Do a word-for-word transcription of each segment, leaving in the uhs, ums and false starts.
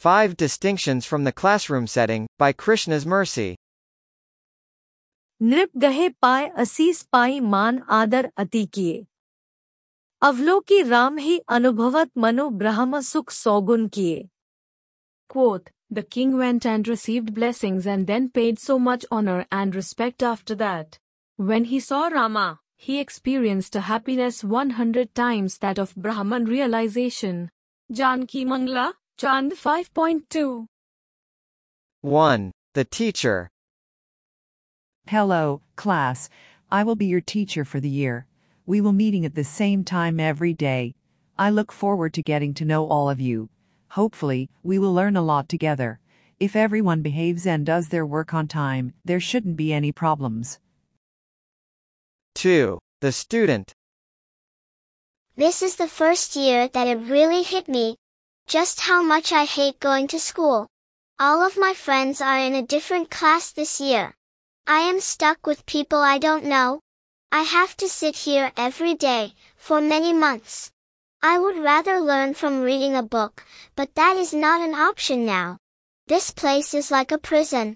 Five Distinctions from the Classroom Setting, by Krishna's Mercy. नृप गहे पाय असीस पाई मान आदर अति किए। अवलोकी राम ही अनुभवत मनु ब्रह्म सुख सौगुन किए। Quoth, the king went and received blessings and then paid so much honor and respect after that. When he saw Rama, he experienced a happiness one hundred times that of Brahman realization. Janki Mangla, Chand five point two. one. The Teacher. Hello, class. I will be your teacher for the year. We will meeting at the same time every day. I look forward to getting to know all of you. Hopefully, we will learn a lot together. If everyone behaves and does their work on time, there shouldn't be any problems. two. The Student. This is the first year that it really hit me. Just how much I hate going to school. All of my friends are in a different class this year. I am stuck with people I don't know. I have to sit here every day, for many months. I would rather learn from reading a book, but that is not an option now. This place is like a prison.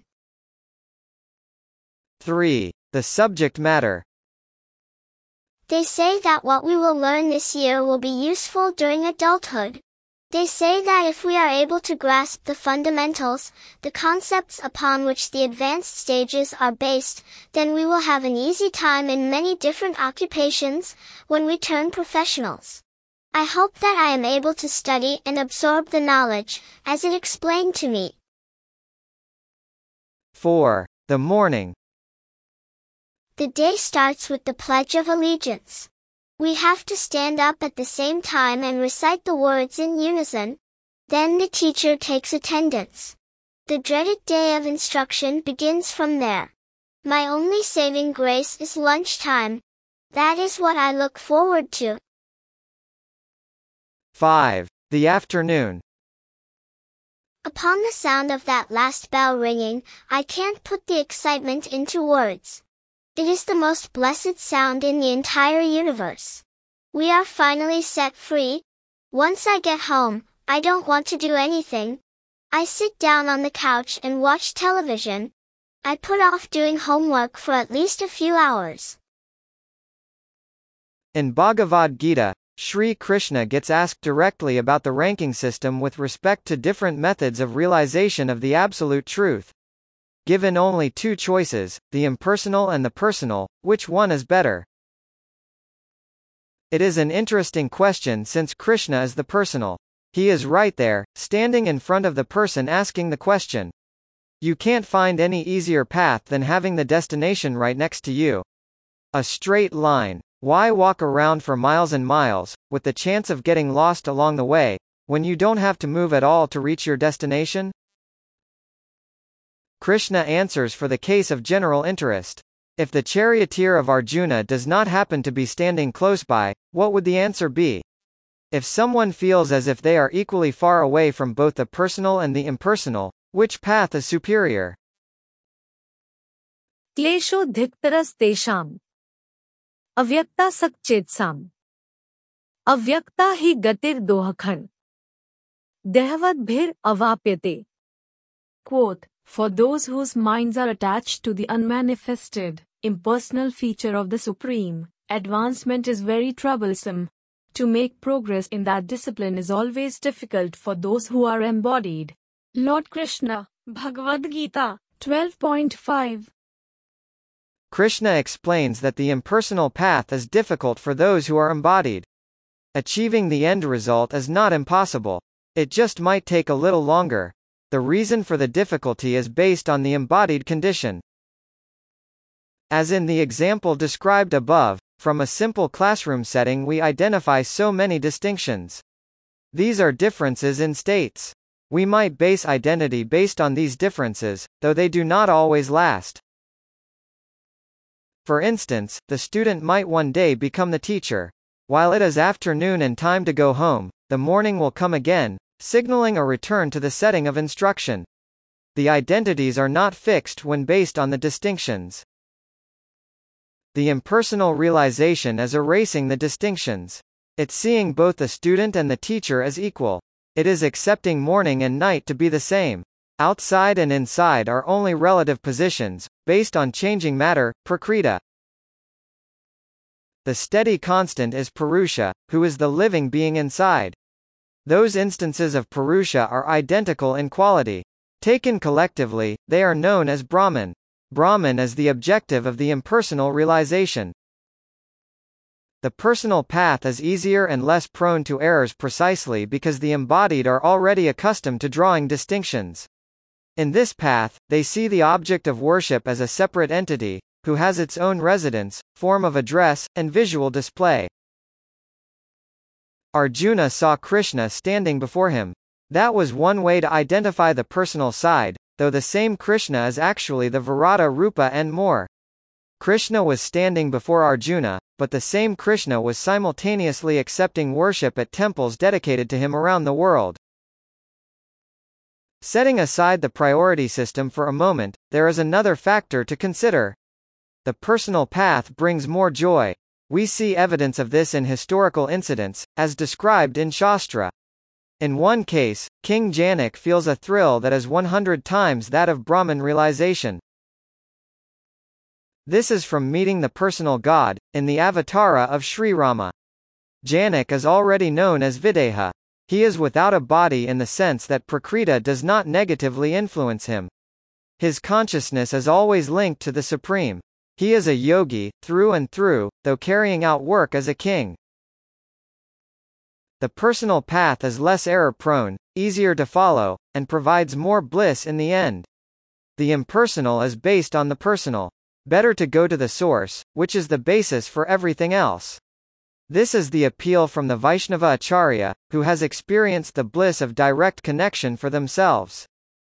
three. The Subject Matter. They say that what we will learn this year will be useful during adulthood. They say that if we are able to grasp the fundamentals, the concepts upon which the advanced stages are based, then we will have an easy time in many different occupations, when we turn professionals. I hope that I am able to study and absorb the knowledge, as it explained to me. four. The Morning. The day starts with the Pledge of Allegiance. We have to stand up at the same time and recite the words in unison. Then the teacher takes attendance. The dreaded day of instruction begins from there. My only saving grace is lunchtime. That is what I look forward to. five. The Afternoon. Upon the sound of that last bell ringing, I can't put the excitement into words. It is the most blessed sound in the entire universe. We are finally set free. Once I get home, I don't want to do anything. I sit down on the couch and watch television. I put off doing homework for at least a few hours. In Bhagavad Gita, Sri Krishna gets asked directly about the ranking system with respect to different methods of realization of the Absolute Truth. Given only two choices, the impersonal and the personal, which one is better? It is an interesting question since Krishna is the personal. He is right there, standing in front of the person asking the question. You can't find any easier path than having the destination right next to you. A straight line. Why walk around for miles and miles, with the chance of getting lost along the way, when you don't have to move at all to reach your destination? Krishna answers for the case of general interest. If the charioteer of Arjuna does not happen to be standing close by, what would the answer be? If someone feels as if they are equally far away from both the personal and the impersonal, which path is superior? क्लेशो धिक्तरस तेषाम अव्यक्ता सक्चेत्साम अव्यक्ता ही गतिर दोहखन देहवद भिर अवाप्यते. Quote, for those whose minds are attached to the unmanifested, impersonal feature of the Supreme, advancement is very troublesome. To make progress in that discipline is always difficult for those who are embodied. Lord Krishna, Bhagavad Gita, twelve point five. Krishna explains that the impersonal path is difficult for those who are embodied. Achieving the end result is not impossible. It just might take a little longer. The reason for the difficulty is based on the embodied condition. As in the example described above, from a simple classroom setting we identify so many distinctions. These are differences in states. We might base identity based on these differences, though they do not always last. For instance, the student might one day become the teacher. While it is afternoon and time to go home, the morning will come again, signaling a return to the setting of instruction. The identities are not fixed when based on the distinctions. The impersonal realization is erasing the distinctions. It's seeing both the student and the teacher as equal. It is accepting morning and night to be the same. Outside and inside are only relative positions, based on changing matter, prakriti. The steady constant is Purusha, who is the living being inside. Those instances of Purusha are identical in quality. Taken collectively, they are known as Brahman. Brahman is the objective of the impersonal realization. The personal path is easier and less prone to errors precisely because the embodied are already accustomed to drawing distinctions. In this path, they see the object of worship as a separate entity, who has its own residence, form of address, and visual display. Arjuna saw Krishna standing before him. That was one way to identify the personal side, though the same Krishna is actually the Virata Rupa and more. Krishna was standing before Arjuna, but the same Krishna was simultaneously accepting worship at temples dedicated to him around the world. Setting aside the priority system for a moment, there is another factor to consider. The personal path brings more joy. We see evidence of this in historical incidents, as described in Shastra. In one case, King Janak feels a thrill that is one hundred times that of Brahman realization. This is from meeting the personal God, in the avatara of Sri Rama. Janak is already known as Videha. He is without a body in the sense that prakriti does not negatively influence him. His consciousness is always linked to the Supreme. He is a yogi, through and through, though carrying out work as a king. The personal path is less error-prone, easier to follow, and provides more bliss in the end. The impersonal is based on the personal. Better to go to the source, which is the basis for everything else. This is the appeal from the Vaishnava Acharya, who has experienced the bliss of direct connection for themselves.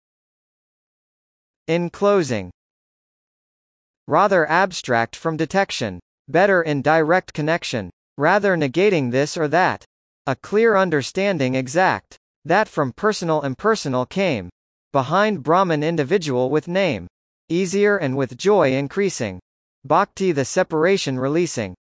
In closing, rather abstract from detection. Better in direct connection. Rather negating this or that. A clear understanding exact. That from personal impersonal came. Behind Brahman individual with name. Easier and with joy increasing. Bhakti the separation releasing.